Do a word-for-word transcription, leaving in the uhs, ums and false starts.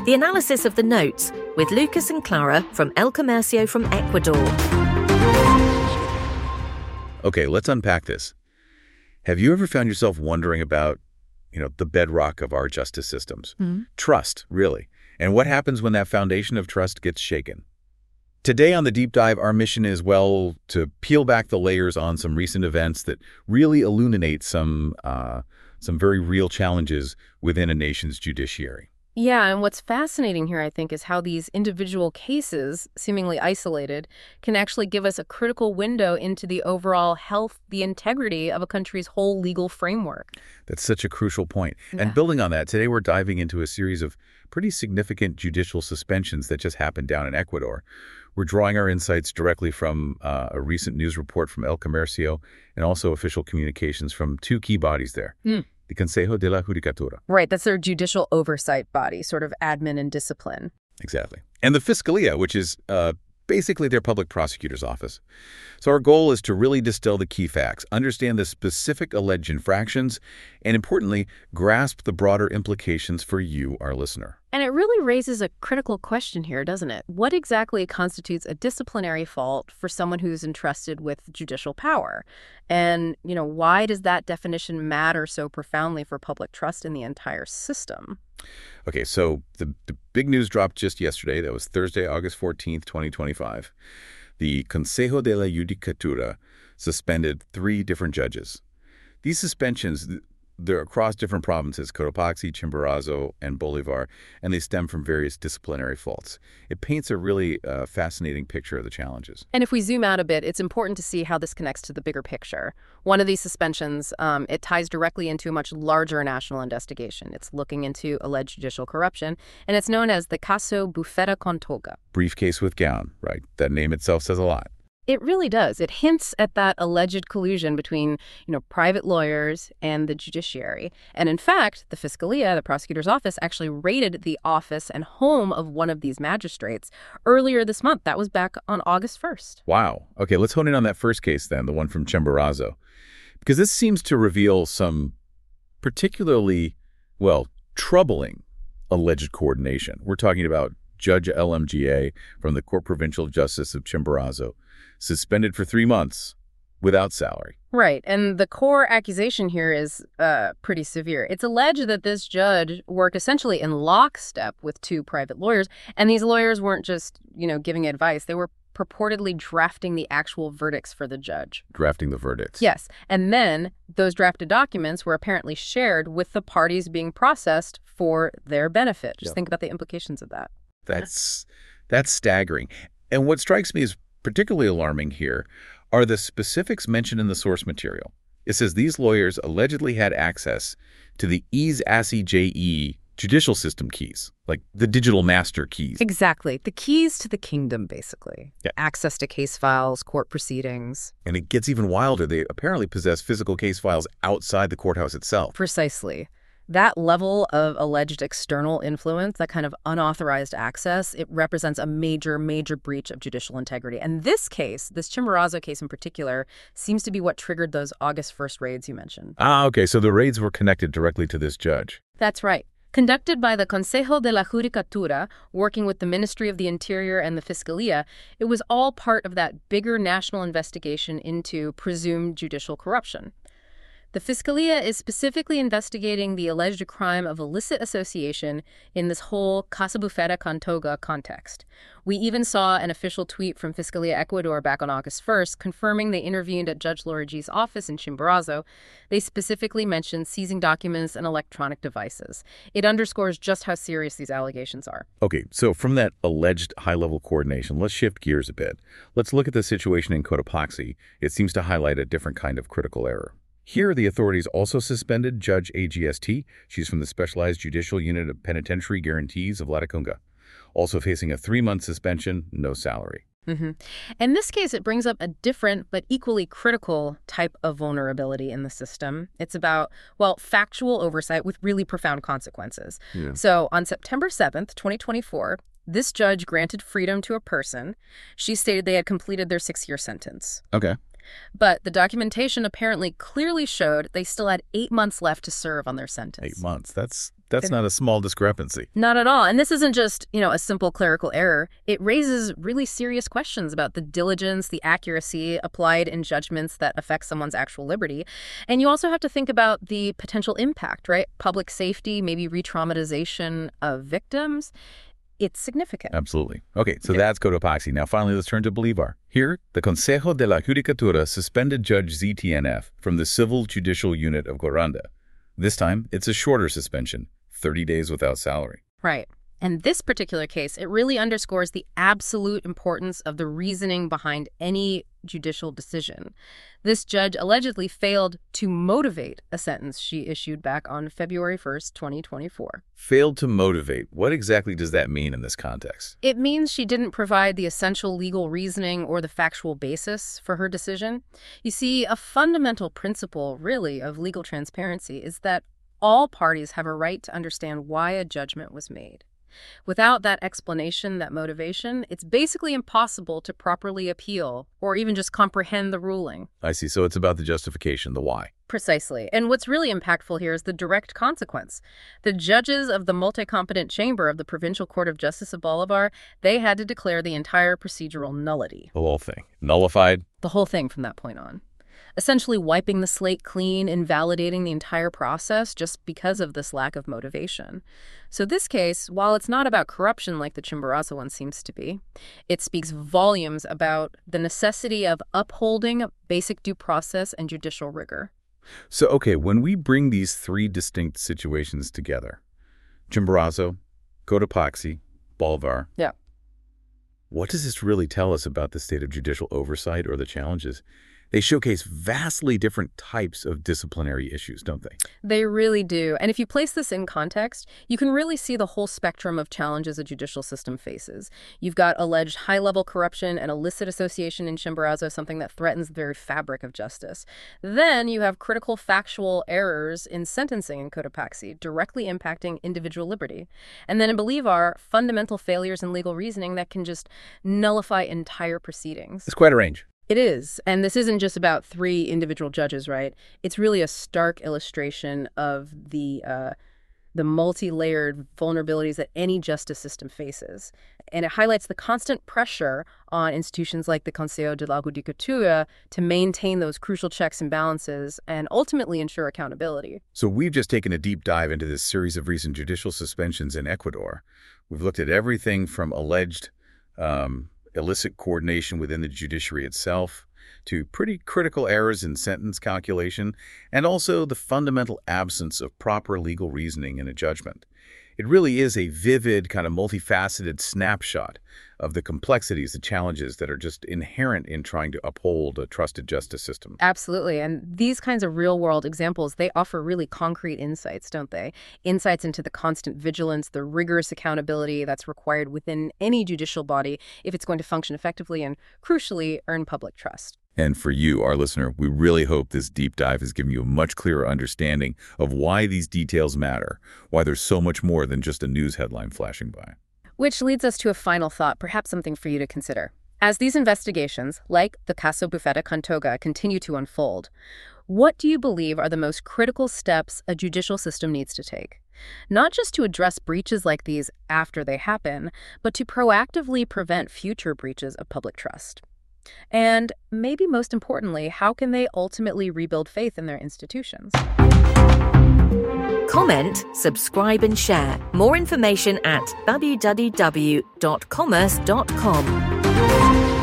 The analysis of the notes with Lucas and Clara from El Comercio from Ecuador. Okay, let's unpack this. Have you ever found yourself wondering about, you know, the bedrock of our justice systems? Mm-hmm. Trust, really. And what happens when that foundation of trust gets shaken? Today on The Deep Dive, our mission is, well, to peel back the layers on some recent events that really illuminate some, uh, some very real challenges within a nation's judiciary. Yeah, and what's fascinating here, I think, is how these individual cases, seemingly isolated, can actually give us a critical window into the overall health, the integrity of a country's whole legal framework. That's such a crucial point. Yeah. And building on that, today we're diving into a series of pretty significant judicial suspensions that just happened down in Ecuador. We're drawing our insights directly from uh, a recent news report from El Comercio and also official communications from two key bodies there. Mm. The Consejo de la Judicatura. Right, that's their judicial oversight body, sort of admin and discipline. Exactly. And the Fiscalia, which is uh, basically their public prosecutor's office. So our goal is to really distill the key facts, understand the specific alleged infractions, and importantly, grasp the broader implications for you, our listener. And it really raises a critical question here, doesn't it? What exactly constitutes a disciplinary fault for someone who's entrusted with judicial power? And, you know, why does that definition matter so profoundly for public trust in the entire system? Okay, so the, the big news dropped just yesterday. That was Thursday, August fourteenth, twenty twenty-five. The Consejo de la Judicatura suspended three different judges. These suspensions, they're across different provinces, Cotopaxi, Chimborazo, and Bolivar, and they stem from various disciplinary faults. It paints a really uh, fascinating picture of the challenges. And if we zoom out a bit, it's important to see how this connects to the bigger picture. One of these suspensions, um, it ties directly into a much larger national investigation. It's looking into alleged judicial corruption, and it's known as the Caso Bufeta con Toga. Briefcase with gown, right? That name itself says a lot. It really does. It hints at that alleged collusion between, you know, private lawyers and the judiciary. And in fact, the Fiscalia, the prosecutor's office, actually raided the office and home of one of these magistrates earlier this month. That was back on August first. Wow. Okay, let's hone in on that first case then, the one from Chimborazo. Because this seems to reveal some particularly, well, troubling alleged coordination. We're talking about Judge L M G A from the Court Provincial of Justice of Chimborazo, suspended for three months without salary. Right. And the core accusation here is uh, pretty severe. It's alleged that this judge worked essentially in lockstep with two private lawyers. And these lawyers weren't just, you know, giving advice. They were purportedly drafting the actual verdicts for the judge. Drafting the verdicts. Yes. And then those drafted documents were apparently shared with the parties being processed for their benefit. Just Yep. think about the implications of that. That's, that's staggering. And what strikes me as particularly alarming here are the specifics mentioned in the source material. It says these lawyers allegedly had access to the E S A S Y J E judicial system keys, like the digital master keys. Exactly. The keys to the kingdom, basically. Yeah. Access to case files, court proceedings. And it gets even wilder. They apparently possess physical case files outside the courthouse itself. Precisely. That level of alleged external influence, that kind of unauthorized access, it represents a major, major breach of judicial integrity. And this case, this Chimborazo case in particular, seems to be what triggered those August first raids you mentioned. Ah, okay. So the raids were connected directly to this judge. That's right. Conducted by the Consejo de la Judicatura, working with the Ministry of the Interior and the Fiscalia, it was all part of that bigger national investigation into presumed judicial corruption. The Fiscalia is specifically investigating the alleged crime of illicit association in this whole Caso Bufeta con Toga context. We even saw an official tweet from Fiscalia Ecuador back on August first confirming they intervened at Judge Laura G's office in Chimborazo. They specifically mentioned seizing documents and electronic devices. It underscores just how serious these allegations are. Okay, so from that alleged high-level coordination, let's shift gears a bit. Let's look at the situation in Cotopaxi. It seems to highlight a different kind of critical error. Here, the authorities also suspended Judge A G S T. She's from the Specialized Judicial Unit of Penitentiary Guarantees of Latacunga. Also facing a three-month suspension, no salary. Mm-hmm. In this case, it brings up a different but equally critical type of vulnerability in the system. It's about, well, factual oversight with really profound consequences. Yeah. So on September seventh, twenty twenty-four, this judge granted freedom to a person. She stated they had completed their six-year sentence. Okay. But the documentation apparently clearly showed they still had eight months left to serve on their sentence. Eight months. That's That's not a small discrepancy. Not at all. And this isn't just, you know, a simple clerical error. It raises really serious questions about the diligence, the accuracy applied in judgments that affect someone's actual liberty. And you also have to think about the potential impact, right? Public safety, maybe re-traumatization of victims. It's significant. Absolutely. Okay, so Yeah. that's Cotopaxi. Now, finally, let's turn to Bolívar. Here, the Consejo de la Judicatura suspended Judge Z T N F from the Civil Judicial Unit of Guaranda. This time, it's a shorter suspension, thirty days without salary. Right. And this particular case, it really underscores the absolute importance of the reasoning behind any judicial decision. This judge allegedly failed to motivate a sentence she issued back on February first, twenty twenty-four. Failed to motivate. What exactly does that mean in this context? It means she didn't provide the essential legal reasoning or the factual basis for her decision. You see, a fundamental principle, really, of legal transparency is that all parties have a right to understand why a judgment was made. Without that explanation, that motivation, it's basically impossible to properly appeal or even just comprehend the ruling. I see. So it's about the justification, the why. Precisely. And what's really impactful here is the direct consequence. The judges of the multi-competent chamber of the Provincial Court of Justice of Bolivar, they had to declare the entire procedural nullity. The whole thing. Nullified. The whole thing from that point on. Essentially wiping the slate clean, invalidating the entire process just because of this lack of motivation. So this case, while it's not about corruption like the Chimborazo one seems to be, it speaks volumes about the necessity of upholding basic due process and judicial rigor. So, okay, when we bring these three distinct situations together, Chimborazo, Cotopaxi, Bolivar, Yeah. what does this really tell us about the state of judicial oversight or the challenges? They showcase vastly different types of disciplinary issues, don't they? They really do. And if you place this in context, you can really see the whole spectrum of challenges a judicial system faces. You've got alleged high-level corruption and illicit association in Chimborazo, something that threatens the very fabric of justice. Then you have critical factual errors in sentencing in Cotopaxi, directly impacting individual liberty. And then in Bolívar, fundamental failures in legal reasoning that can just nullify entire proceedings. It's quite a range. It is. And this isn't just about three individual judges, right? It's really a stark illustration of the uh, the multi-layered vulnerabilities that any justice system faces. And it highlights the constant pressure on institutions like the Consejo de la Judicatura to maintain those crucial checks and balances and ultimately ensure accountability. So we've just taken a deep dive into this series of recent judicial suspensions in Ecuador. We've looked at everything from alleged um, illicit coordination within the judiciary itself, to pretty critical errors in sentence calculation, and also the fundamental absence of proper legal reasoning in a judgment. It really is a vivid, kind of multifaceted snapshot of the complexities, the challenges that are just inherent in trying to uphold a trusted justice system. Absolutely. And these kinds of real-world examples, they offer really concrete insights, don't they? Insights into the constant vigilance, the rigorous accountability that's required within any judicial body if it's going to function effectively and, crucially, earn public trust. And for you, our listener, we really hope this deep dive has given you a much clearer understanding of why these details matter, why there's so much more than just a news headline flashing by. Which leads us to a final thought, perhaps something for you to consider. As these investigations, like the Caso Bufeta Cantoga, continue to unfold, what do you believe are the most critical steps a judicial system needs to take? Not just to address breaches like these after they happen, but to proactively prevent future breaches of public trust. And maybe most importantly, how can they ultimately rebuild faith in their institutions? Comment, subscribe and share. More information at w w w dot commerce dot com.